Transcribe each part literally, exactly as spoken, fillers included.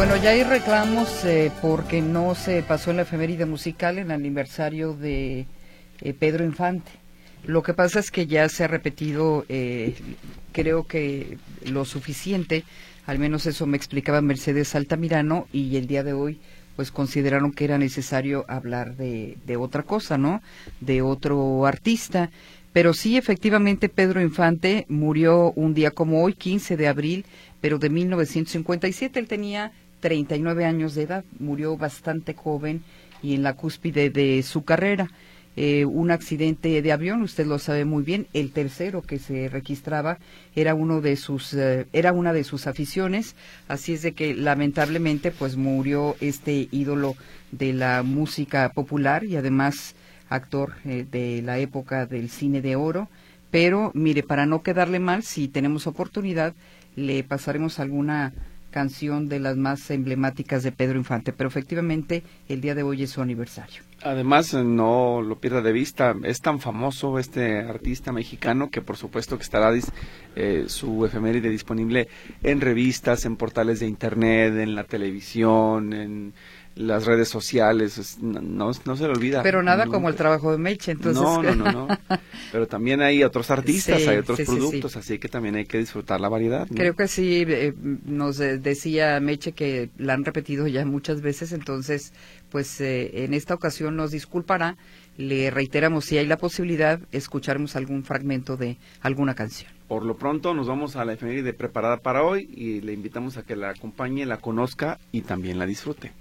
Bueno, ya hay reclamos eh, porque no se pasó en la efeméride musical en el aniversario de eh, Pedro Infante. Lo que pasa es que ya se ha repetido, eh, creo que lo suficiente, al menos eso me explicaba Mercedes Altamirano, y el día de hoy pues consideraron que era necesario hablar de, de otra cosa, ¿no? De otro artista. Pero sí, efectivamente, Pedro Infante murió un día como hoy, quince de abril, pero de mil novecientos cincuenta y siete. Él tenía treinta y nueve años de edad, murió bastante joven y en la cúspide de su carrera. Eh, un accidente de avión, usted lo sabe muy bien, el tercero que se registraba era uno de sus eh, era una de sus aficiones, así es de que lamentablemente pues murió este ídolo de la música popular y además actor eh, de la época del cine de oro. Pero mire, para no quedarle mal, si tenemos oportunidad le pasaremos alguna canción de las más emblemáticas de Pedro Infante, pero efectivamente el día de hoy es su aniversario. Además, no lo pierda de vista, es tan famoso este artista mexicano que por supuesto que estará eh, su efeméride disponible en revistas, en portales de internet, en la televisión, en las redes sociales, no, no, no se le olvida. Pero nada nunca. Como el trabajo de Meche, entonces. No, no, no, no. Pero también hay otros artistas, sí, hay otros sí, productos, sí, sí. Así que también hay que disfrutar la variedad, ¿no? Creo que sí, eh, nos eh, decía Meche que la han repetido ya muchas veces, entonces, pues eh, en esta ocasión nos disculpará, le reiteramos si hay la posibilidad, escucharemos algún fragmento de alguna canción. Por lo pronto nos vamos a la efeméride preparada para hoy y le invitamos a que la acompañe, la conozca y también la disfrute.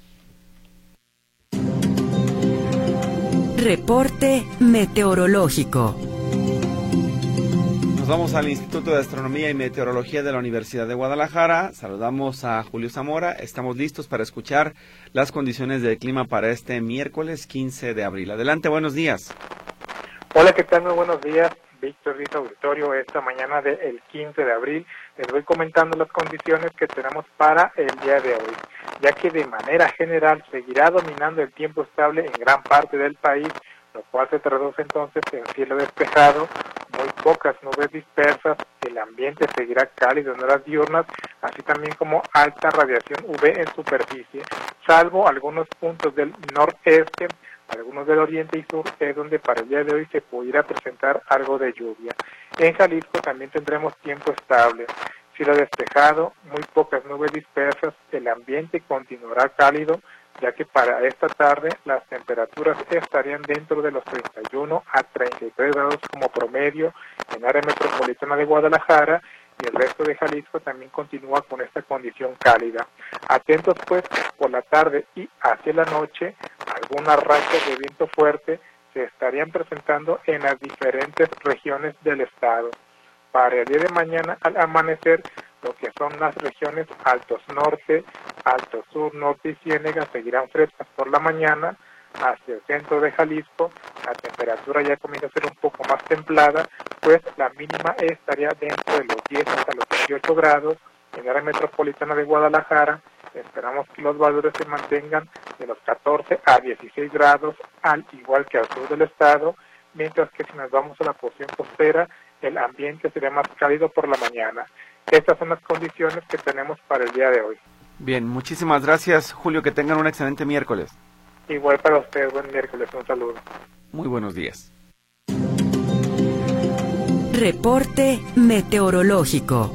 Reporte meteorológico. Nos vamos al Instituto de Astronomía y Meteorología de la Universidad de Guadalajara. Saludamos a Julio Zamora. Estamos listos para escuchar las condiciones del clima para este miércoles quince de abril. Adelante, buenos días. Hola, ¿qué tal? Muy buenos días, Víctor Riz Auditorio. Esta mañana del quince de abril les voy comentando las condiciones que tenemos para el día de hoy, ya que de manera general seguirá dominando el tiempo estable en gran parte del país, lo cual se traduce entonces en cielo despejado, muy pocas nubes dispersas, el ambiente seguirá cálido en horas diurnas, así también como alta radiación U V en superficie, salvo algunos puntos del noreste, algunos del oriente y sur, es donde para el día de hoy se pudiera presentar algo de lluvia. En Jalisco también tendremos tiempo estable, cielo despejado, muy pocas nubes dispersas, el ambiente continuará cálido, ya que para esta tarde las temperaturas estarían dentro de los treinta y uno a treinta y tres grados como promedio en área metropolitana de Guadalajara, y el resto de Jalisco también continúa con esta condición cálida. Atentos pues, por la tarde y hacia la noche, algunas rachas de viento fuerte se estarían presentando en las diferentes regiones del estado. Para el día de mañana al amanecer, lo que son las regiones altos norte, alto sur, norte y ciénega seguirán frescas por la mañana. Hacia el centro de Jalisco, la temperatura ya comienza a ser un poco más templada, pues la mínima estaría dentro de los diez hasta los dieciocho grados. En la área metropolitana de Guadalajara, esperamos que los valores se mantengan de los catorce a dieciséis grados, al igual que al sur del estado, mientras que si nos vamos a la porción costera, el ambiente sería más cálido por la mañana. Estas son las condiciones que tenemos para el día de hoy. Bien, muchísimas gracias, Julio, que tengan un excelente miércoles. Igual para ustedes, buen miércoles, un saludo. Muy buenos días. Reporte meteorológico.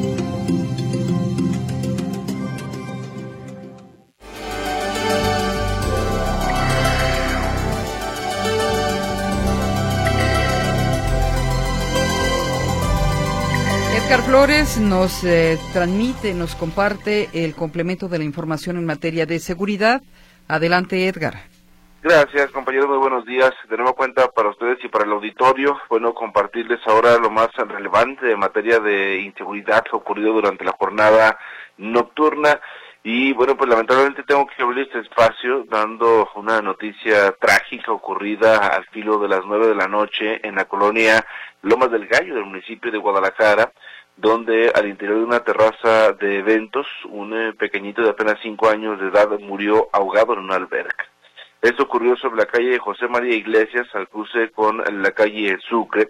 Edgar Flores nos eh, transmite, nos comparte el complemento de la información en materia de seguridad. Adelante, Edgar. Gracias, compañeros, muy buenos días. De nueva cuenta para ustedes y para el auditorio, bueno, compartirles ahora lo más relevante en materia de inseguridad ocurrido durante la jornada nocturna. Y bueno, pues lamentablemente tengo que abrir este espacio dando una noticia trágica ocurrida al filo de las nueve de la noche en la colonia Lomas del Gallo del municipio de Guadalajara, donde al interior de una terraza de eventos, un eh, pequeñito de apenas cinco años de edad murió ahogado en una alberca. Esto ocurrió sobre la calle José María Iglesias, al cruce con la calle Sucre,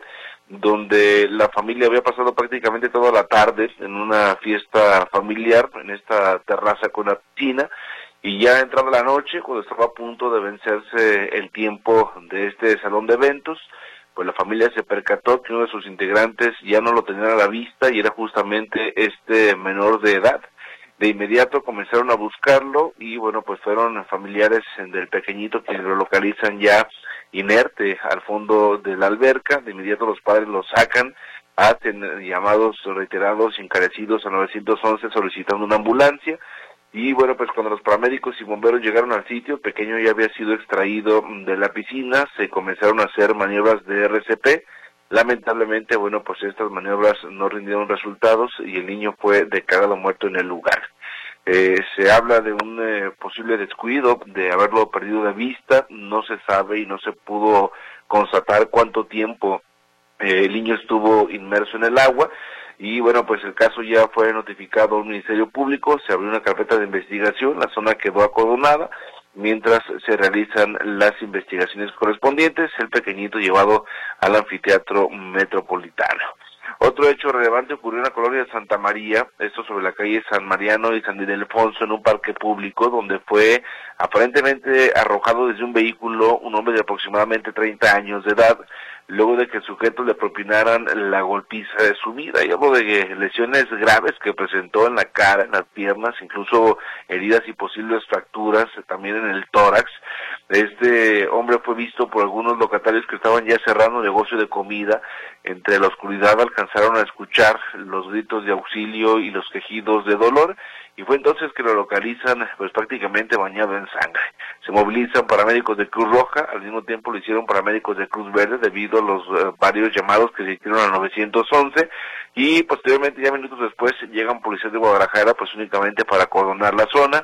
donde la familia había pasado prácticamente toda la tarde en una fiesta familiar, en esta terraza con la piscina, y ya entrada la noche, cuando estaba a punto de vencerse el tiempo de este salón de eventos, pues la familia se percató que uno de sus integrantes ya no lo tenían a la vista y era justamente este menor de edad. De inmediato comenzaron a buscarlo y bueno, pues fueron familiares del pequeñito quienes lo localizan ya inerte al fondo de la alberca. De inmediato los padres lo sacan, hacen llamados reiterados y encarecidos a nueve once solicitando una ambulancia. Y bueno, pues cuando los paramédicos y bomberos llegaron al sitio, el pequeño ya había sido extraído de la piscina, se comenzaron a hacer maniobras de R C P. Lamentablemente, bueno, pues estas maniobras no rindieron resultados y el niño fue declarado muerto en el lugar. Eh, se habla de un eh, posible descuido, de haberlo perdido de vista, no se sabe y no se pudo constatar cuánto tiempo eh, el niño estuvo inmerso en el agua. Y bueno, pues el caso ya fue notificado al Ministerio Público, se abrió una carpeta de investigación, la zona quedó acordonada, mientras se realizan las investigaciones correspondientes, el pequeñito llevado al anfiteatro metropolitano. Otro hecho relevante ocurrió en la colonia de Santa María, esto sobre la calle San Mariano y San Ildefonso, en un parque público, donde fue aparentemente arrojado desde un vehículo un hombre de aproximadamente treinta años de edad, luego de que sujetos le propinaran la golpiza de su vida. Y hablo de lesiones graves que presentó en la cara, en las piernas, incluso heridas y posibles fracturas también en el tórax. Este hombre fue visto por algunos locatarios que estaban ya cerrando un negocio de comida. Entre la oscuridad alcanzaron a escuchar los gritos de auxilio y los quejidos de dolor, y fue entonces que lo localizan pues prácticamente bañado en sangre. Se movilizan paramédicos de Cruz Roja, al mismo tiempo lo hicieron paramédicos de Cruz Verde debido a los uh, varios llamados que se hicieron a nueve once, y posteriormente, ya minutos después, llegan policías de Guadalajara pues únicamente para acordonar la zona.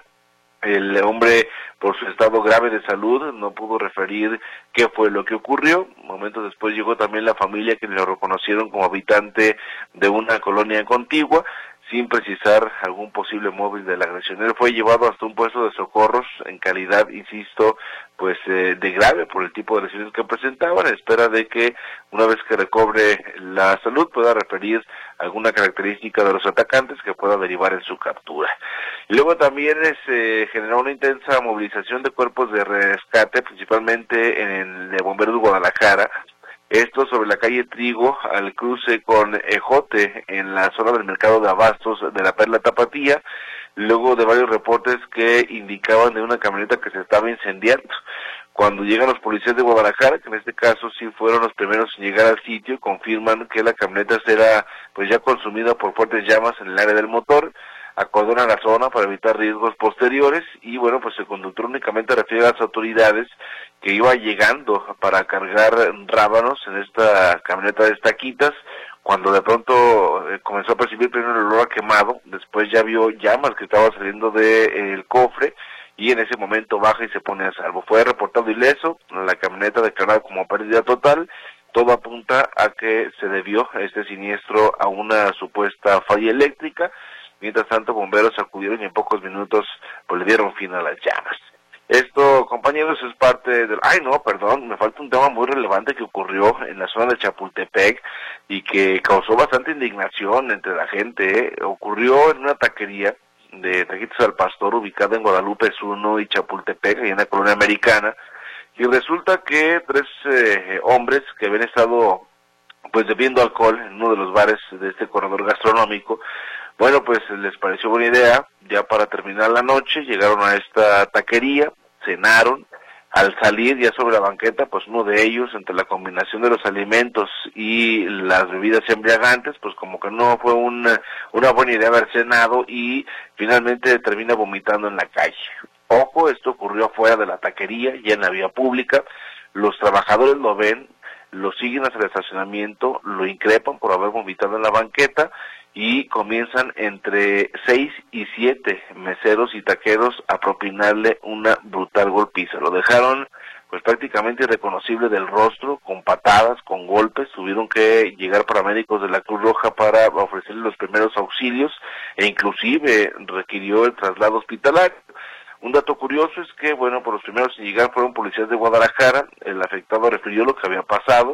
El hombre, por su estado grave de salud, no pudo referir qué fue lo que ocurrió. Momentos después llegó también la familia, que lo reconocieron como habitante de una colonia contigua, sin precisar algún posible móvil de la agresión. Él fue llevado hasta un puesto de socorros en calidad, insisto, pues eh, de grave por el tipo de lesiones que presentaban, en espera de que una vez que recobre la salud pueda referir alguna característica de los atacantes que pueda derivar en su captura. Y luego también se eh, generó una intensa movilización de cuerpos de rescate, principalmente en el de Bomberos de Guadalajara, esto sobre la calle Trigo, al cruce con Ejote, en la zona del mercado de abastos de la Perla Tapatía, luego de varios reportes que indicaban de una camioneta que se estaba incendiando. Cuando llegan los policías de Guadalajara, que en este caso sí fueron los primeros en llegar al sitio, confirman que la camioneta será pues ya consumida por fuertes llamas en el área del motor, acordonan la zona para evitar riesgos posteriores y bueno, pues el conductor únicamente refiere a las autoridades que iba llegando para cargar rábanos en esta camioneta de estaquitas, cuando de pronto eh, comenzó a percibir primero el olor a quemado, después ya vio llamas que estaban saliendo del eh, cofre y en ese momento baja y se pone a salvo. Fue reportado ileso, la camioneta declarada como pérdida total. Todo apunta a que se debió este siniestro a una supuesta falla eléctrica. Mientras tanto, bomberos acudieron y en pocos minutos pues le dieron fin a las llamas. Esto, compañeros, es parte del... Ay, no, perdón, me falta un tema muy relevante que ocurrió en la zona de Chapultepec y que causó bastante indignación entre la gente, ¿eh? Ocurrió en una taquería de taquitos al pastor ubicada en Guadalupe uno y Chapultepec, ahí en la colonia americana, y resulta que tres eh, hombres que habían estado pues bebiendo alcohol en uno de los bares de este corredor gastronómico, bueno, pues les pareció buena idea, ya para terminar la noche, llegaron a esta taquería, cenaron, al salir ya sobre la banqueta, pues uno de ellos, entre la combinación de los alimentos y las bebidas embriagantes, pues como que no fue una, una buena idea haber cenado y finalmente termina vomitando en la calle. Ojo, esto ocurrió afuera de la taquería, ya en la vía pública, los trabajadores lo ven, lo siguen hacia el estacionamiento, lo increpan por haber vomitado en la banqueta, y comienzan entre seis y siete meseros y taqueros a propinarle una brutal golpiza. Lo dejaron pues prácticamente irreconocible del rostro, con patadas, con golpes. Tuvieron que llegar paramédicos de la Cruz Roja para ofrecerle los primeros auxilios e inclusive requirió el traslado hospitalario. Un dato curioso es que, bueno, por los primeros en llegar fueron policías de Guadalajara. El afectado refirió lo que había pasado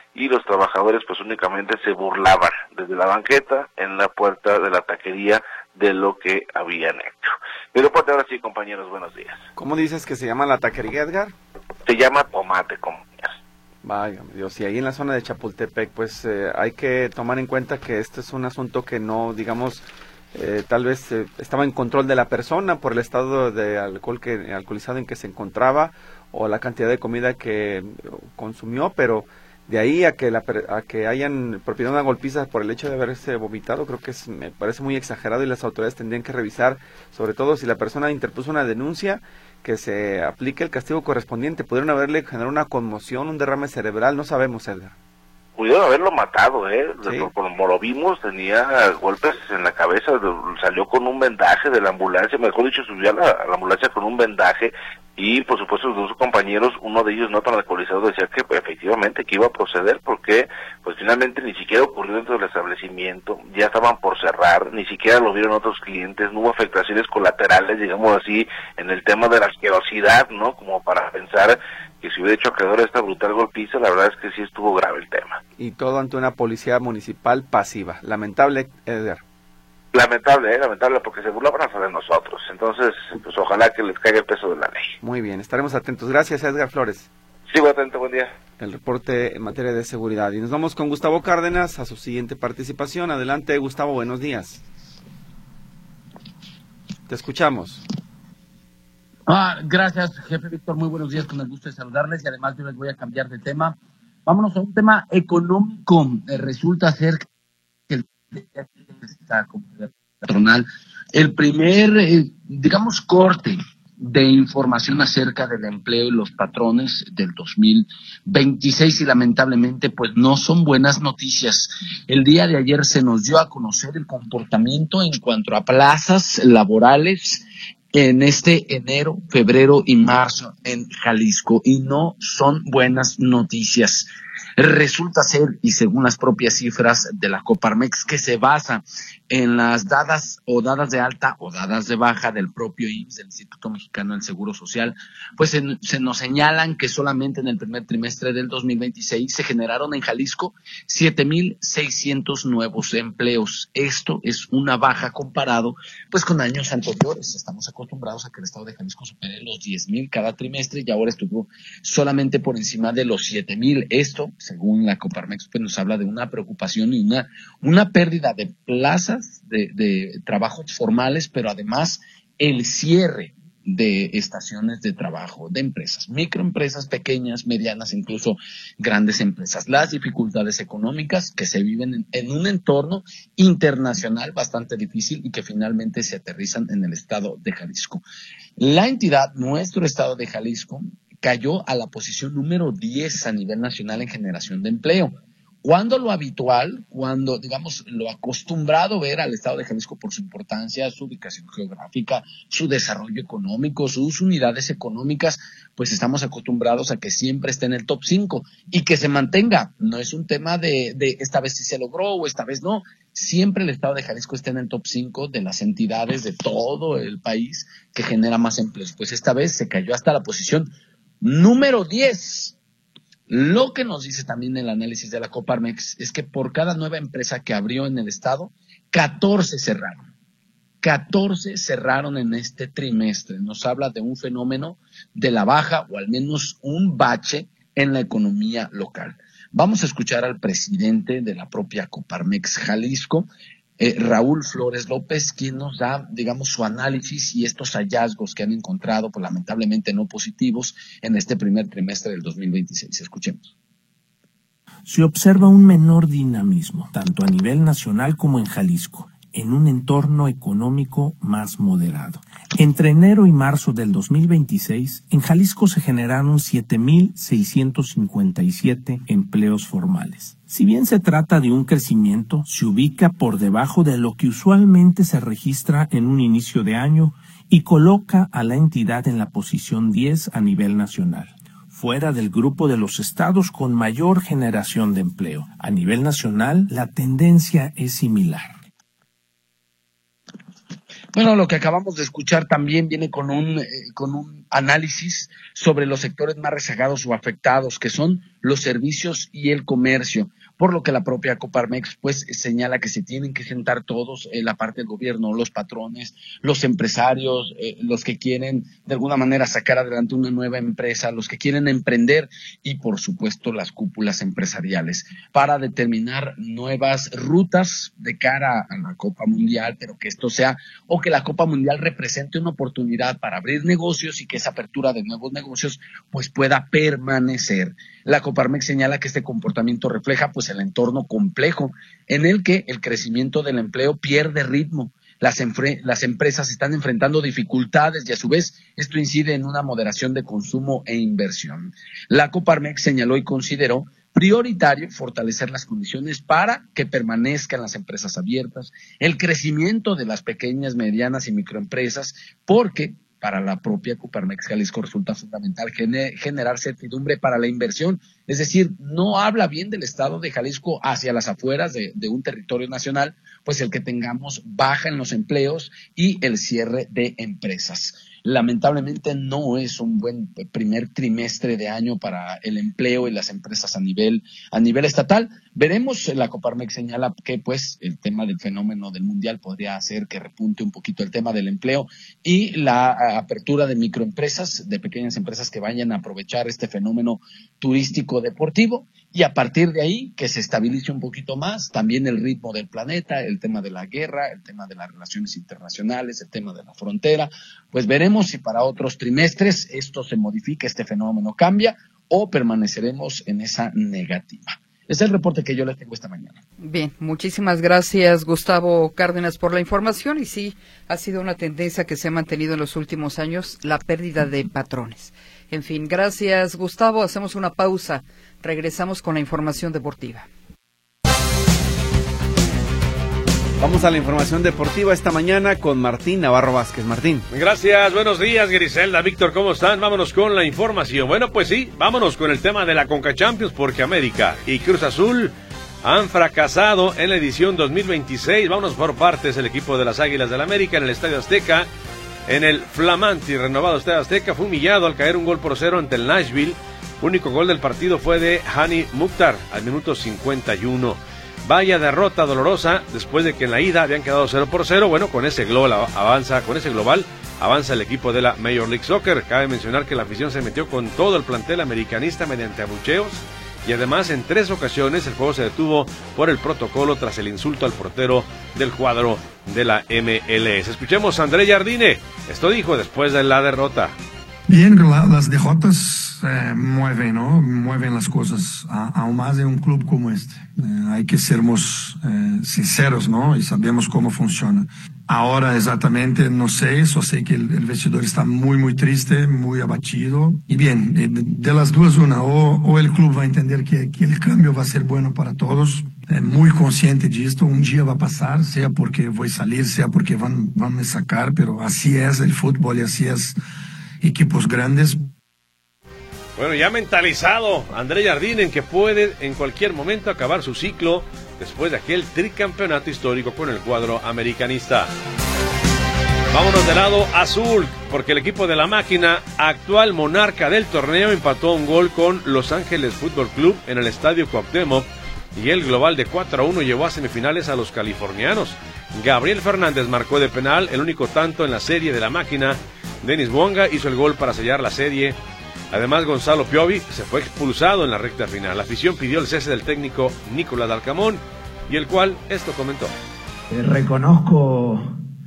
y los trabajadores pues únicamente se burlaban desde la banqueta en la puerta de la taquería de lo que habían hecho. Pero pues ahora sí, compañeros, buenos días. ¿Cómo dices que se llama la taquería, Edgar? Se llama Tomate, compañeros. Vaya Dios, y ahí en la zona de Chapultepec, pues eh, hay que tomar en cuenta que este es un asunto que no, digamos, eh, tal vez eh, estaba en control de la persona por el estado de alcohol que alcoholizado en que se encontraba o la cantidad de comida que consumió, pero de ahí a que la, a que hayan propinado una golpiza por el hecho de haberse vomitado, creo que es, me parece muy exagerado y las autoridades tendrían que revisar, sobre todo si la persona interpuso una denuncia, que se aplique el castigo correspondiente. Pudieron haberle generado una conmoción, un derrame cerebral, no sabemos, Edgar. Pudieron haberlo matado, ¿eh? Sí. Como lo vimos, tenía golpes en la cabeza, salió con un vendaje de la ambulancia, mejor dicho, subió a la, a la ambulancia con un vendaje, y por supuesto los dos compañeros, uno de ellos no tan alcoholizado, decía que pues, efectivamente que iba a proceder, porque pues finalmente ni siquiera ocurrió dentro del establecimiento, ya estaban por cerrar, ni siquiera lo vieron otros clientes, no hubo afectaciones colaterales, digamos así, en el tema de la asquerosidad, ¿no? Como para pensar que si hubiera hecho acreedor a esta brutal golpiza, la verdad es que sí estuvo grave el tema. Y todo ante una policía municipal pasiva. Lamentable, Edgar. Lamentable, ¿eh? Lamentable, porque se burlaban hasta de nosotros. Entonces, pues ojalá que les caiga el peso de la ley. Muy bien, estaremos atentos. Gracias, Edgar Flores. Sí, voy atento, buen día. El reporte en materia de seguridad. Y nos vamos con Gustavo Cárdenas a su siguiente participación. Adelante, Gustavo, buenos días. Te escuchamos. Ah, gracias, jefe Víctor. Muy buenos días, con el gusto de saludarles. Y además yo les voy a cambiar de tema. Vámonos a un tema económico. Eh, resulta ser que el esta comunidad patronal, el primer, eh, digamos, corte de información acerca del empleo y los patrones del dos mil veintiséis, y lamentablemente pues no son buenas noticias. El día de ayer se nos dio a conocer el comportamiento en cuanto a plazas laborales en este enero, febrero y marzo en Jalisco, y no son buenas noticias. Resulta ser, y según las propias cifras de la Coparmex, que se basa en las dadas o dadas de alta o dadas de baja del propio I M S S, del Instituto Mexicano del Seguro Social, pues se, se nos señalan que solamente en el primer trimestre del dos mil veintiséis se generaron en Jalisco siete mil seiscientos nuevos empleos. Esto es una baja comparado pues con años anteriores. Estamos acostumbrados a que el estado de Jalisco supere los diez mil cada trimestre y ahora estuvo solamente por encima de los siete mil. Esto, según la Coparmex, pues nos habla de una preocupación y una, una pérdida de plazas de, de trabajos formales, pero además el cierre de estaciones de trabajo de empresas, microempresas, pequeñas, medianas, incluso grandes empresas. Las dificultades económicas que se viven en, en un entorno internacional bastante difícil y que finalmente se aterrizan en el estado de Jalisco. La entidad, nuestro estado de Jalisco, cayó a la posición número diez a nivel nacional en generación de empleo. Cuando lo habitual, cuando, digamos, lo acostumbrado ver al estado de Jalisco por su importancia, su ubicación geográfica, su desarrollo económico, sus unidades económicas, pues estamos acostumbrados a que siempre esté en el top cinco y que se mantenga. No es un tema de, de esta vez sí se logró o esta vez no. Siempre el estado de Jalisco está en el top cinco de las entidades de todo el país que genera más empleos. Pues esta vez se cayó hasta la posición número diez. Lo que nos dice también el análisis de la Coparmex es que por cada nueva empresa que abrió en el estado, catorce cerraron. catorce cerraron en este trimestre. Nos habla de un fenómeno de la baja o al menos un bache en la economía local. Vamos a escuchar al presidente de la propia Coparmex Jalisco, Eh, Raúl Flores López, quien nos da, digamos, su análisis y estos hallazgos que han encontrado, pues lamentablemente no positivos, en este primer trimestre del dos mil veintiséis. Escuchemos. Se observa un menor dinamismo, tanto a nivel nacional como en Jalisco, en un entorno económico más moderado. Entre enero y marzo del dos mil veintiséis, en Jalisco se generaron siete mil seiscientos cincuenta y siete empleos formales. Si bien se trata de un crecimiento, se ubica por debajo de lo que usualmente se registra en un inicio de año y coloca a la entidad en la posición diez a nivel nacional, fuera del grupo de los estados con mayor generación de empleo. A nivel nacional, la tendencia es similar. Bueno, lo que acabamos de escuchar también viene con un, eh, con un análisis sobre los sectores más rezagados o afectados, que son los servicios y el comercio, por lo que la propia Coparmex pues señala que se tienen que sentar todos, eh, la parte del gobierno, los patrones, los empresarios, eh, los que quieren de alguna manera sacar adelante una nueva empresa, los que quieren emprender y por supuesto las cúpulas empresariales para determinar nuevas rutas de cara a la Copa Mundial, pero que esto sea o que la Copa Mundial represente una oportunidad para abrir negocios y que esa apertura de nuevos negocios pues pueda permanecer. La Coparmex señala que este comportamiento refleja pues el entorno complejo en el que el crecimiento del empleo pierde ritmo. Las, enfre- las empresas están enfrentando dificultades y a su vez esto incide en una moderación de consumo e inversión. La Coparmex señaló y consideró prioritario fortalecer las condiciones para que permanezcan las empresas abiertas, el crecimiento de las pequeñas, medianas y microempresas, porque para la propia Coparmex Jalisco resulta fundamental gener- generar certidumbre para la inversión, es decir, no habla bien del estado de Jalisco hacia las afueras de, de un territorio nacional, pues el que tengamos baja en los empleos y el cierre de empresas. Lamentablemente no es un buen primer trimestre de año para el empleo y las empresas a nivel a nivel estatal. Veremos, la Coparmex señala que pues el tema del fenómeno del mundial podría hacer que repunte un poquito el tema del empleo y la apertura de microempresas, de pequeñas empresas que vayan a aprovechar este fenómeno turístico deportivo y a partir de ahí que se estabilice un poquito más también el ritmo del planeta, el tema de la guerra, el tema de las relaciones internacionales, el tema de la frontera. Pues veremos si para otros trimestres esto se modifica, este fenómeno cambia o permaneceremos en esa negativa. Ese es el reporte que yo les tengo esta mañana. Bien, muchísimas gracias, Gustavo Cárdenas, por la información. Y sí, ha sido una tendencia que se ha mantenido en los últimos años, la pérdida de patrones. En fin, gracias, Gustavo. Hacemos una pausa. Regresamos con la información deportiva. Vamos a la información deportiva esta mañana con Martín Navarro Vázquez. Martín. Gracias, buenos días, Griselda, Víctor, ¿cómo están? Vámonos con la información. Bueno, pues sí, vámonos con el tema de la Conca Champions, porque América y Cruz Azul han fracasado en la edición dos mil veintiséis. Vámonos por partes. El equipo de las Águilas del América en el Estadio Azteca, en el flamante y renovado Estadio Azteca, fue humillado al caer un gol por cero ante el Nashville. Único gol del partido fue de Hani Mukhtar al minuto cincuenta y uno. Vaya derrota dolorosa después de que en la ida habían quedado cero por cero. Bueno, con ese global avanza, con ese global avanza el equipo de la Major League Soccer. Cabe mencionar que la afición se metió con todo el plantel americanista mediante abucheos y además en tres ocasiones el juego se detuvo por el protocolo tras el insulto al portero del cuadro de la M L S. Escuchemos a André Jardine. Esto dijo después de la derrota. Bien, la, las derrotas eh, mueven, ¿no? Mueven las cosas, a, aún más en un club como este. Eh, hay que sermos eh, sinceros, ¿no? Y sabemos cómo funciona. Ahora exactamente no sé, solo sé que el, el vestidor está muy, muy triste, muy abatido. Y bien, de, de las dos una, o, o el club va a entender que, que el cambio va a ser bueno para todos, é muito consciente disto, um dia vai passar, seja porque vou salir, seja porque vão, vão me sacar, pero así es el fútbol y así es equipos grandes. Bueno, ya mentalizado André Jardine en que puede en cualquier momento acabar su ciclo después de aquel tricampeonato histórico con el cuadro americanista. Vámonos del lado azul, porque el equipo de la máquina, actual monarca del torneo, empató un gol con Los Ángeles Fútbol Club en el Estadio Cuauhtémoc y el global de cuatro a uno llevó a semifinales a los californianos. Gabriel Fernández marcó de penal el único tanto en la serie de la máquina. Denis Bouanga hizo el gol para sellar la serie. Además, Gonzalo Piovi se fue expulsado en la recta final. La afición pidió el cese del técnico Nicolás Dalcamón, y el cual esto comentó. Eh, reconozco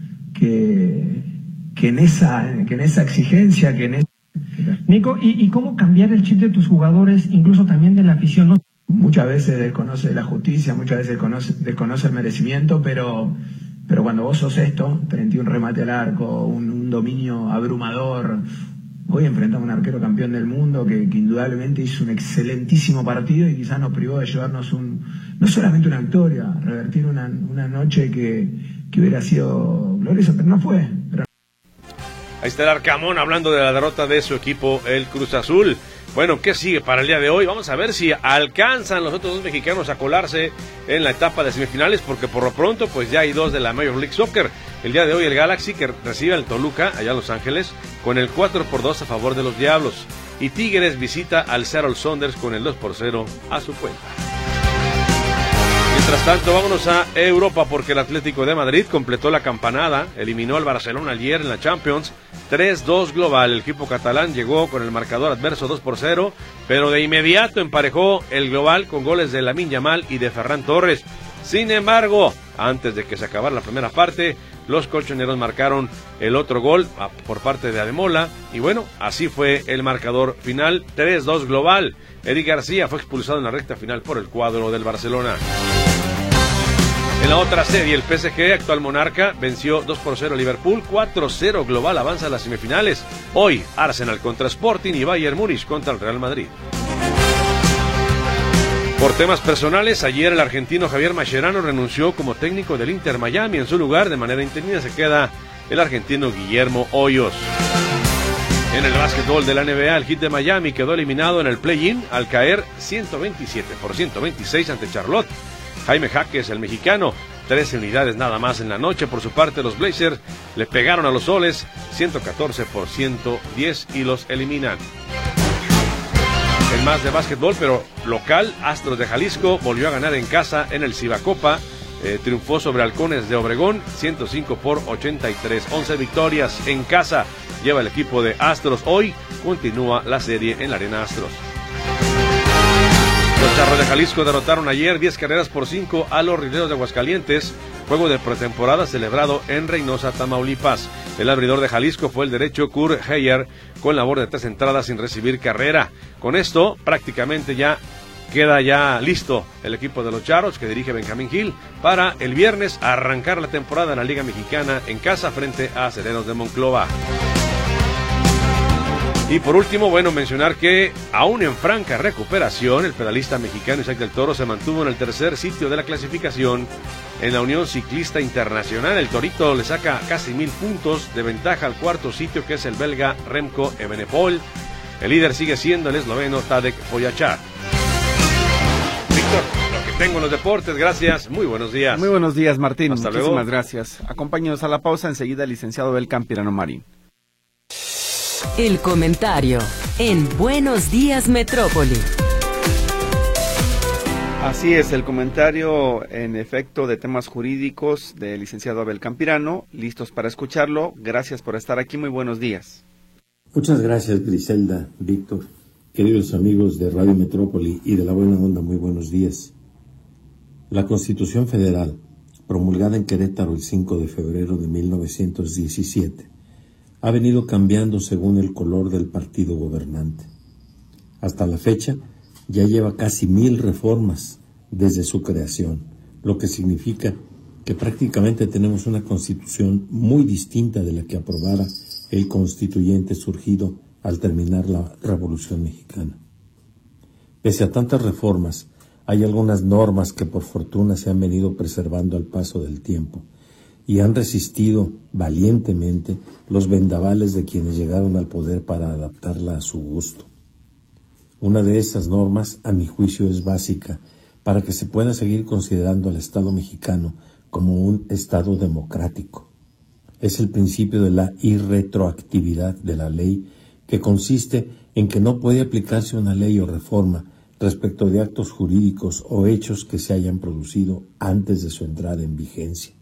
que, que, en esa, que en esa exigencia, que en esa... Nico, ¿y, ¿y cómo cambiar el chip de tus jugadores, incluso también de la afición, ¿no? Muchas veces desconoce la justicia, muchas veces desconoce, desconoce el merecimiento, pero, pero cuando vos sos esto, frente a un remate al arco, un, un dominio abrumador... Hoy enfrentamos a un arquero campeón del mundo que, que indudablemente hizo un excelentísimo partido y quizás nos privó de llevarnos un, no solamente una victoria, revertir una, una noche que, que hubiera sido gloriosa, pero no fue. Pero... Ahí está el Arcamón hablando de la derrota de su equipo, el Cruz Azul. Bueno, ¿qué sigue para el día de hoy? Vamos a ver si alcanzan los otros dos mexicanos a colarse en la etapa de semifinales, porque por lo pronto pues ya hay dos de la Major League Soccer. El día de hoy el Galaxy, que recibe al Toluca allá en Los Ángeles con el cuatro por dos a favor de los Diablos, y Tigres visita al Seattle Sounders con el dos por cero a su cuenta. Mientras tanto, vámonos a Europa, porque el Atlético de Madrid completó la campanada, eliminó al Barcelona ayer en la Champions, tres dos global. El equipo catalán llegó con el marcador adverso dos por cero, pero de inmediato emparejó el global con goles de Lamine Yamal y de Ferran Torres. Sin embargo, antes de que se acabara la primera parte, los colchoneros marcaron el otro gol por parte de Ademola, y bueno, así fue el marcador final, tres dos global. Eric García fue expulsado en la recta final por el cuadro del Barcelona. En la otra serie, el P S G, actual monarca, venció dos por cero a Liverpool, cuatro cero global, avanza a las semifinales. Hoy, Arsenal contra Sporting y Bayern Múnich contra el Real Madrid. Por temas personales, ayer el argentino Javier Mascherano renunció como técnico del Inter Miami. En su lugar, de manera interina, se queda el argentino Guillermo Hoyos. En el básquetbol de la N B A, el Heat de Miami quedó eliminado en el play-in al caer ciento veintisiete por ciento veintiséis ante Charlotte. Jaime Jaques, el mexicano, trece unidades nada más en la noche. Por su parte, los Blazers le pegaron a los Soles ciento catorce por ciento diez y los eliminan. En más de básquetbol, pero local, Astros de Jalisco volvió a ganar en casa en el Cibacopa. Eh, triunfó sobre Halcones de Obregón ciento cinco por ochenta y tres. once victorias en casa lleva el equipo de Astros. Hoy continúa la serie en la Arena Astros. Los Charros de Jalisco derrotaron ayer diez carreras por cinco a los Rieleros de Aguascalientes, juego de pretemporada celebrado en Reynosa, Tamaulipas. El abridor de Jalisco fue el derecho Kurt Heyer, con labor de tres entradas sin recibir carrera. Con esto prácticamente ya queda ya listo el equipo de los Charros, que dirige Benjamín Gil, para el viernes arrancar la temporada en la Liga Mexicana en casa frente a Acereros de Monclova. Y por último, bueno, mencionar que aún en franca recuperación, el pedalista mexicano Isaac del Toro se mantuvo en el tercer sitio de la clasificación en la Unión Ciclista Internacional. El Torito le saca casi mil puntos de ventaja al cuarto sitio, que es el belga Remco Evenepoel. El líder sigue siendo el esloveno Tadej Pogačar. Víctor, lo que tengo en los deportes, gracias, muy buenos días. Muy buenos días, Martín. Hasta Muchísimas luego. gracias. Acompáñenos a la pausa, enseguida el licenciado Abel Campirano Marín. El comentario en Buenos Días Metrópoli. Así es, el comentario en efecto de temas jurídicos del licenciado Abel Campirano, listos para escucharlo. Gracias por estar aquí, muy buenos días. Muchas gracias, Griselda, Víctor, queridos amigos de Radio Metrópoli y de La Buena Onda, muy buenos días. La Constitución Federal, promulgada en Querétaro el cinco de febrero de mil novecientos diecisiete, ha venido cambiando según el color del partido gobernante. Hasta la fecha, ya lleva casi mil reformas desde su creación, lo que significa que prácticamente tenemos una constitución muy distinta de la que aprobara el constituyente surgido al terminar la Revolución Mexicana. Pese a tantas reformas, hay algunas normas que por fortuna se han venido preservando al paso del tiempo y han resistido valientemente los vendavales de quienes llegaron al poder para adaptarla a su gusto. Una de esas normas, a mi juicio, es básica para que se pueda seguir considerando al Estado mexicano como un Estado democrático. Es el principio de la irretroactividad de la ley, que consiste en que no puede aplicarse una ley o reforma respecto de actos jurídicos o hechos que se hayan producido antes de su entrada en vigencia.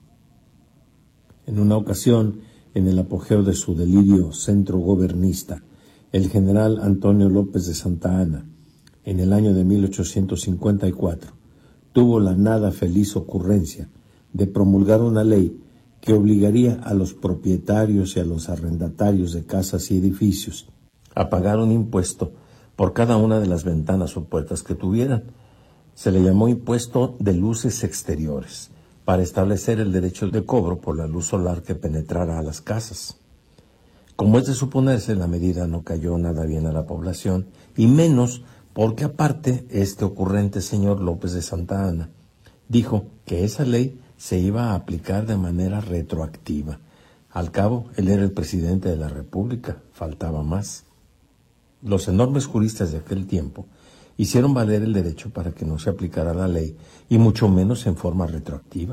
En una ocasión, en el apogeo de su delirio centro-gobernista, el general Antonio López de Santa Anna, en el año de mil ochocientos cincuenta y cuatro, tuvo la nada feliz ocurrencia de promulgar una ley que obligaría a los propietarios y a los arrendatarios de casas y edificios a pagar un impuesto por cada una de las ventanas o puertas que tuvieran. Se le llamó impuesto de luces exteriores, para establecer el derecho de cobro por la luz solar que penetrara a las casas. Como es de suponerse, la medida no cayó nada bien a la población, y menos porque aparte este ocurrente señor López de Santa Anna dijo que esa ley se iba a aplicar de manera retroactiva. Al cabo, él era el presidente de la República, faltaba más. Los enormes juristas de aquel tiempo hicieron valer el derecho para que no se aplicara la ley, y mucho menos en forma retroactiva.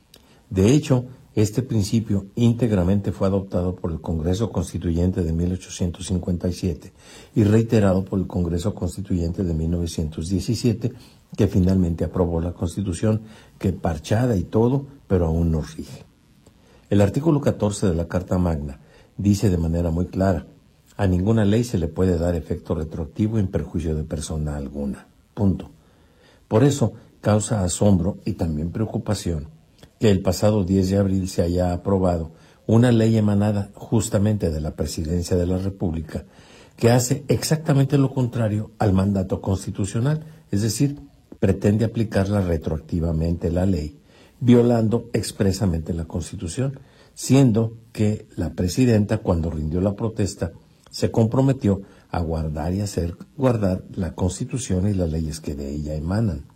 De hecho, este principio íntegramente fue adoptado por el Congreso Constituyente de mil ochocientos cincuenta y siete y reiterado por el Congreso Constituyente de mil novecientos diecisiete, que finalmente aprobó la Constitución, que parchada y todo, pero aún nos rige. El artículo catorce de la Carta Magna dice de manera muy clara: a ninguna ley se le puede dar efecto retroactivo en perjuicio de persona alguna. Punto. Por eso causa asombro y también preocupación que el pasado diez de abril se haya aprobado una ley emanada justamente de la Presidencia de la República que hace exactamente lo contrario al mandato constitucional, es decir, pretende aplicarla retroactivamente la ley, violando expresamente la Constitución, siendo que la presidenta, cuando rindió la protesta, se comprometió a guardar y hacer guardar la Constitución y las leyes que de ella emanan.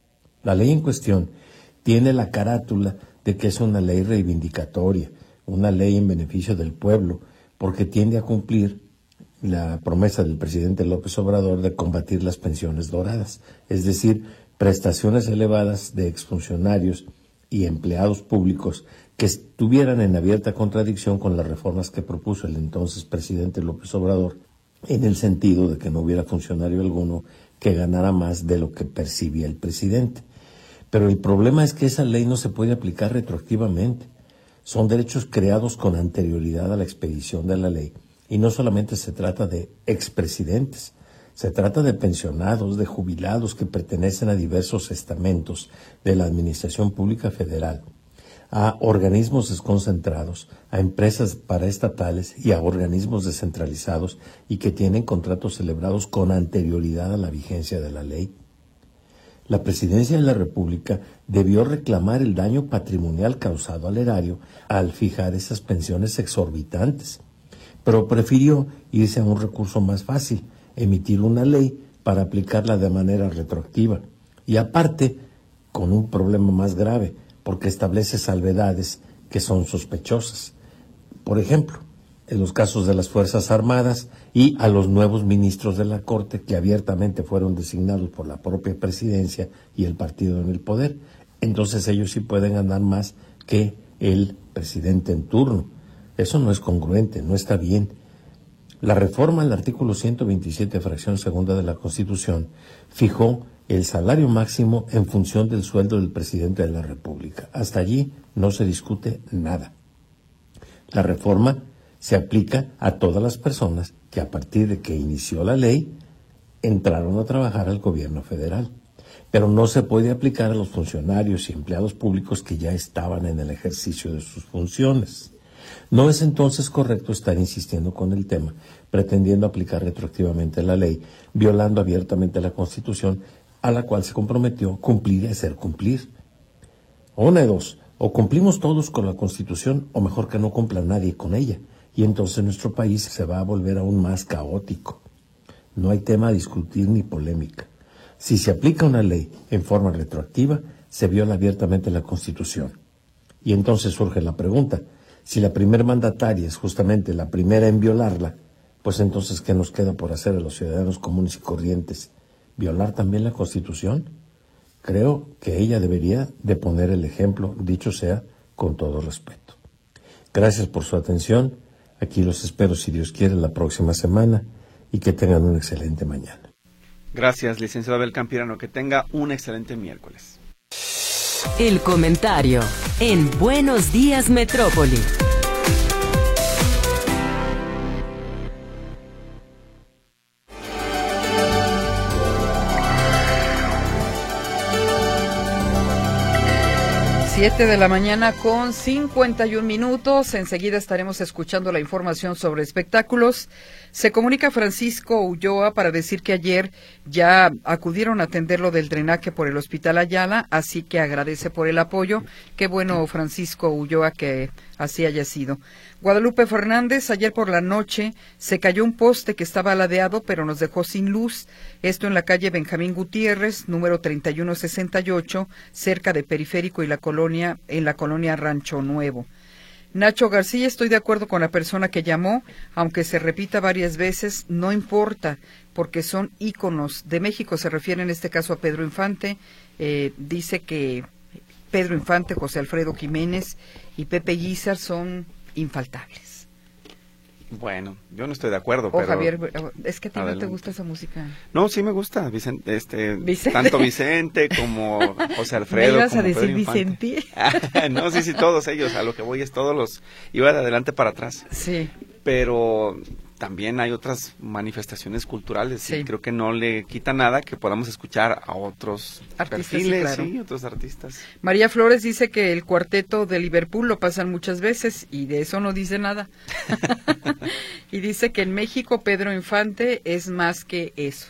La ley en cuestión tiene la carátula de que es una ley reivindicatoria, una ley en beneficio del pueblo, porque tiende a cumplir la promesa del presidente López Obrador de combatir las pensiones doradas, es decir, prestaciones elevadas de exfuncionarios y empleados públicos que estuvieran en abierta contradicción con las reformas que propuso el entonces presidente López Obrador, en el sentido de que no hubiera funcionario alguno que ganara más de lo que percibía el presidente. Pero el problema es que esa ley no se puede aplicar retroactivamente. Son derechos creados con anterioridad a la expedición de la ley, y no solamente se trata de expresidentes, se trata de pensionados, de jubilados que pertenecen a diversos estamentos de la Administración Pública Federal, a organismos desconcentrados, a empresas paraestatales y a organismos descentralizados y que tienen contratos celebrados con anterioridad a la vigencia de la ley. La Presidencia de la República debió reclamar el daño patrimonial causado al erario al fijar esas pensiones exorbitantes, pero prefirió irse a un recurso más fácil, emitir una ley para aplicarla de manera retroactiva, y aparte con un problema más grave, porque establece salvedades que son sospechosas. Por ejemplo, en los casos de las Fuerzas Armadas y a los nuevos ministros de la Corte que abiertamente fueron designados por la propia presidencia y el partido en el poder, entonces ellos sí pueden ganar más que el presidente en turno. Eso no es congruente, no está bien. La reforma al artículo ciento veintisiete, fracción segunda de la Constitución, fijó el salario máximo en función del sueldo del presidente de la República. Hasta allí no se discute nada. La reforma se aplica a todas las personas que a partir de que inició la ley entraron a trabajar al gobierno federal, pero no se puede aplicar a los funcionarios y empleados públicos que ya estaban en el ejercicio de sus funciones. No es entonces correcto estar insistiendo con el tema, pretendiendo aplicar retroactivamente la ley, violando abiertamente la Constitución, a la cual se comprometió cumplir y hacer cumplir. Una de dos, o cumplimos todos con la Constitución, o mejor que no cumpla nadie con ella, y entonces nuestro país se va a volver aún más caótico. No hay tema a discutir ni polémica. Si se aplica una ley en forma retroactiva, se viola abiertamente la Constitución. Y entonces surge la pregunta: si la primer mandataria es justamente la primera en violarla, pues entonces ¿qué nos queda por hacer a los ciudadanos comunes y corrientes? ¿Violar también la Constitución? Creo que ella debería de poner el ejemplo, dicho sea con todo respeto. Gracias por su atención. Aquí los espero, si Dios quiere, la próxima semana, y que tengan una excelente mañana. Gracias, licenciado Abel Campirano. Que tenga un excelente miércoles. El comentario en Buenos Días Metrópoli. Siete de la mañana con cincuenta y un minutos. Enseguida estaremos escuchando la información sobre espectáculos. Se comunica Francisco Ulloa para decir que ayer ya acudieron a atenderlo del drenaje por el Hospital Ayala, así que agradece por el apoyo. Qué bueno, Francisco Ulloa, que así haya sido. Guadalupe Fernández, ayer por la noche se cayó un poste que estaba ladeado, pero nos dejó sin luz. Esto en la calle Benjamín Gutiérrez, número treinta y uno sesenta y ocho, cerca de Periférico y la colonia, en la colonia Rancho Nuevo. Nacho García, estoy de acuerdo con la persona que llamó, aunque se repita varias veces, no importa, porque son íconos de México. Se refiere en este caso a Pedro Infante. Eh, dice que Pedro Infante, José Alfredo Jiménez y Pepe Guizar son infaltables. Bueno, yo no estoy de acuerdo, O pero... Javier, es que a ti adelante. no te gusta esa música. No, sí me gusta, Vicente, este, Vicente. tanto Vicente como José Alfredo. ¿Me ibas como a decir Pedro Infante. Vicente? No, sí, sí, todos ellos, a lo que voy es todos los, iba de adelante para atrás. Sí. Pero también hay otras manifestaciones culturales, Sí. y creo que no le quita nada que podamos escuchar a otros Artistas, sí, perfiles, claro. sí, otros artistas. María Flores dice que el cuarteto de Liverpool lo pasan muchas veces y de eso no dice nada. Y dice que en México Pedro Infante es más que eso.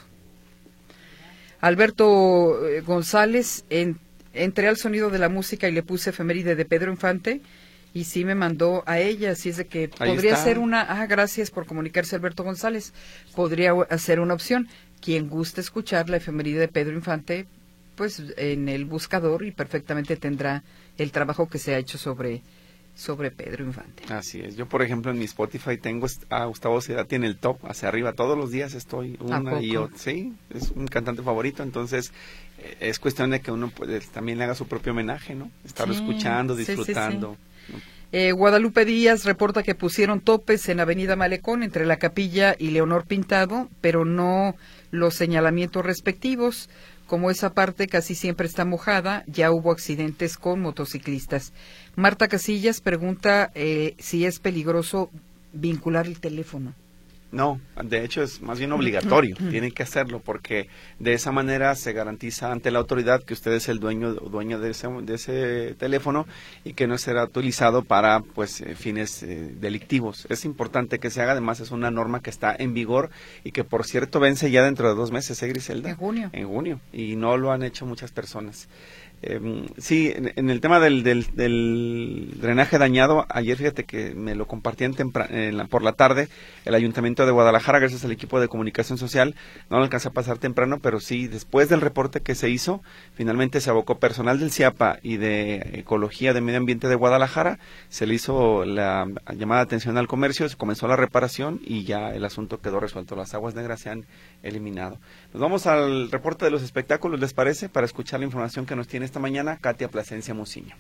Alberto eh, González, en, entré al sonido de la música y le puse efeméride de Pedro Infante y sí me mandó a ella, así es de que Ahí podría está. ser una, ah, gracias por comunicarse Alberto González, podría ser una opción. Quien guste escuchar la efeméride de Pedro Infante, pues en el buscador y perfectamente tendrá el trabajo que se ha hecho sobre, sobre Pedro Infante. Así es, yo por ejemplo en mi Spotify tengo a Gustavo Cerati en el top, hacia arriba, todos los días estoy una y otra, sí, es un cantante favorito, entonces eh, es cuestión de que uno puede, también le haga su propio homenaje, ¿no? Estarlo Sí, escuchando, sí, sí, sí. disfrutando. Eh, Guadalupe Díaz reporta que pusieron topes en Avenida Malecón entre la Capilla y Leonor Pintado, pero no los señalamientos respectivos. Como esa parte casi siempre está mojada, ya hubo accidentes con motociclistas. Marta Casillas pregunta eh, si es peligroso vincular el teléfono. No, de hecho es más bien obligatorio, tienen que hacerlo porque de esa manera se garantiza ante la autoridad que usted es el dueño dueño de ese, de ese teléfono y que no será utilizado para pues eh, fines eh, delictivos. Es importante que se haga, además es una norma que está en vigor y que por cierto vence ya dentro de dos meses, ¿eh, Griselda? En junio. En junio, y no lo han hecho muchas personas. Eh, sí, en, en el tema del, del, del drenaje dañado, ayer fíjate que me lo compartían tempra- en la, por la tarde, el Ayuntamiento de Guadalajara, gracias al equipo de comunicación social, no lo alcancé a pasar temprano, pero sí, después del reporte que se hizo, finalmente se abocó personal del CIAPA y de Ecología de Medio Ambiente de Guadalajara, se le hizo la llamada de atención al comercio, se comenzó la reparación y ya el asunto quedó resuelto, las aguas negras se han eliminado. Nos vamos al reporte de los espectáculos, ¿les parece? Para escuchar la información que nos tiene esta mañana Katia Plasencia Muciño.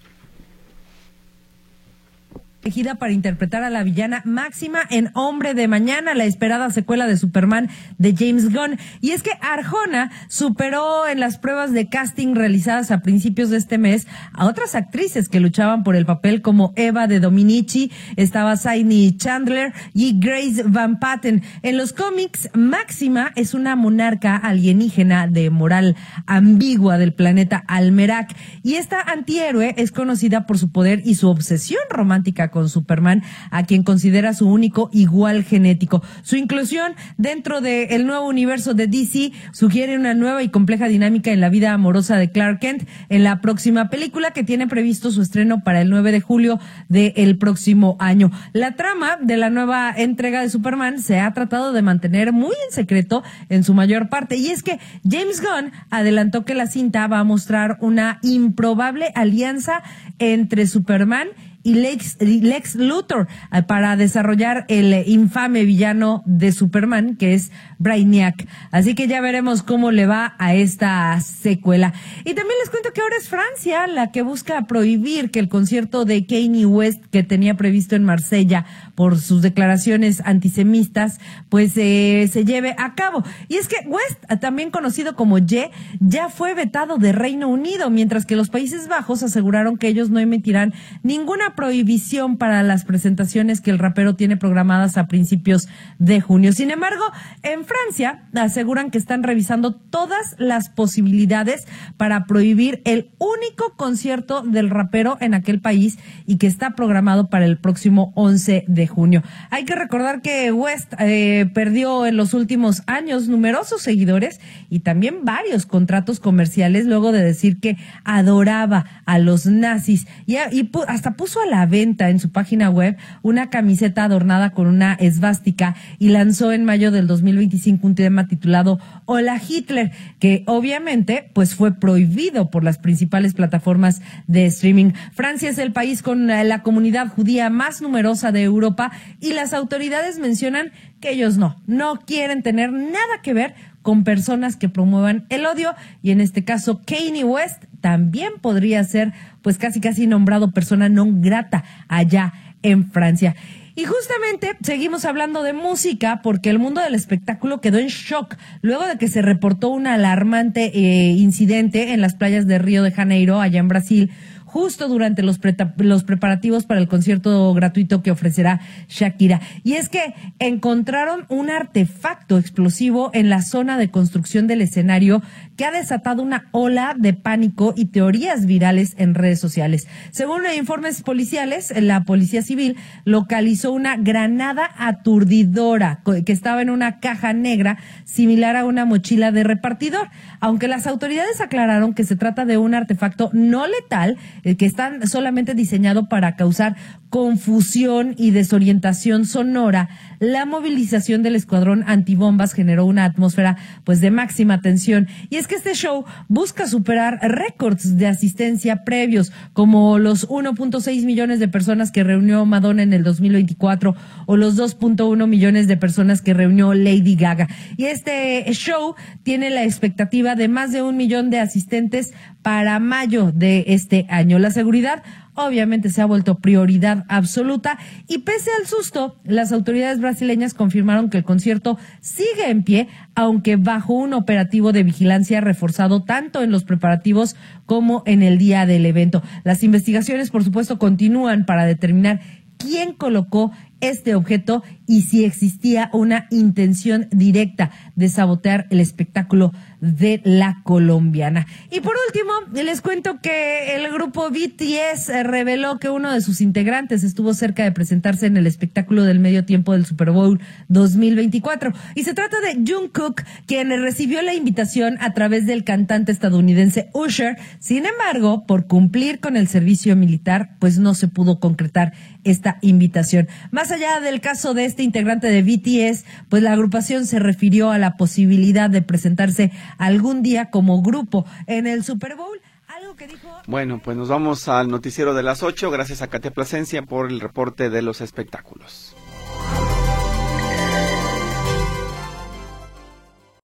Elegida para interpretar a la villana Máxima en Hombre de Mañana, la esperada secuela de Superman de James Gunn. Y es que Arjona superó en las pruebas de casting realizadas a principios de este mes a otras actrices que luchaban por el papel, como Eva de Dominici, estaba Sidney Chandler y Grace Van Patten. En los cómics, Máxima es una monarca alienígena de moral ambigua del planeta Almerac, y esta antihéroe es conocida por su poder y su obsesión romántica con Superman, a quien considera su único igual genético. Su inclusión dentro del nuevo universo de D C sugiere una nueva y compleja dinámica en la vida amorosa de Clark Kent en la próxima película, que tiene previsto su estreno para el nueve de julio del próximo año. La trama de la nueva entrega de Superman se ha tratado de mantener muy en secreto en su mayor parte, y es que James Gunn adelantó que la cinta va a mostrar una improbable alianza entre Superman y Lex, Lex Luthor para desarrollar el infame villano de Superman, que es Brainiac. Así que ya veremos cómo le va a esta secuela. Y también les cuento que ahora es Francia la que busca prohibir que el concierto de Kanye West, que tenía previsto en Marsella por sus declaraciones antisemitas, pues eh, se lleve a cabo. Y es que West, también conocido como Ye, ya fue vetado de Reino Unido, mientras que los Países Bajos aseguraron que ellos no emitirán ninguna prohibición para las presentaciones que el rapero tiene programadas a principios de junio. Sin embargo, en Francia aseguran que están revisando todas las posibilidades para prohibir el único concierto del rapero en aquel país, y que está programado para el próximo once de junio. Hay que recordar que West eh, perdió en los últimos años numerosos seguidores y también varios contratos comerciales luego de decir que adoraba a los nazis, y, y pu- hasta puso puso a la venta en su página web una camiseta adornada con una esvástica y lanzó en mayo del dos mil veinticinco un tema titulado Hola Hitler, que obviamente pues fue prohibido por las principales plataformas de streaming. Francia es el país con la comunidad judía más numerosa de Europa y las autoridades mencionan que ellos no, no quieren tener nada que ver con personas que promuevan el odio, y en este caso Kanye West también podría ser pues casi casi nombrado persona non grata allá en Francia. Y justamente seguimos hablando de música porque el mundo del espectáculo quedó en shock luego de que se reportó un alarmante eh, incidente en las playas de Río de Janeiro, allá en Brasil, justo durante los, pre los preparativos para el concierto gratuito que ofrecerá Shakira. Y es que encontraron un artefacto explosivo en la zona de construcción del escenario que ha desatado una ola de pánico y teorías virales en redes sociales. Según informes policiales, la Policía Civil localizó una granada aturdidora que estaba en una caja negra similar a una mochila de repartidor, aunque las autoridades aclararon que se trata de un artefacto no letal que está solamente diseñado para causar confusión y desorientación sonora. La movilización del escuadrón antibombas generó una atmósfera pues de máxima tensión, y es que este show busca superar récords de asistencia previos, como los uno punto seis millones de personas que reunió Madonna en el dos mil veinticuatro o los dos punto uno millones de personas que reunió Lady Gaga. Y este show tiene la expectativa de más de un millón de asistentes para mayo de este año. La seguridad obviamente se ha vuelto prioridad absoluta, y pese al susto, las autoridades brasileñas confirmaron que el concierto sigue en pie, aunque bajo un operativo de vigilancia reforzado tanto en los preparativos como en el día del evento. Las investigaciones, por supuesto, continúan para determinar quién colocó este objeto y si existía una intención directa de sabotear el espectáculo de la colombiana. Y por último, les cuento que el grupo B T S reveló que uno de sus integrantes estuvo cerca de presentarse en el espectáculo del medio tiempo del Super Bowl dos mil veinticuatro. Y se trata de Jungkook, quien recibió la invitación a través del cantante estadounidense Usher. Sin embargo, por cumplir con el servicio militar, pues no se pudo concretar esta invitación. Más allá del caso de este integrante de B T S, pues la agrupación se refirió a la posibilidad de presentarse algún día como grupo en el Super Bowl. Algo que dijo... Bueno, pues nos vamos al noticiero de las ocho. Gracias a Katia Plasencia por el reporte de los espectáculos.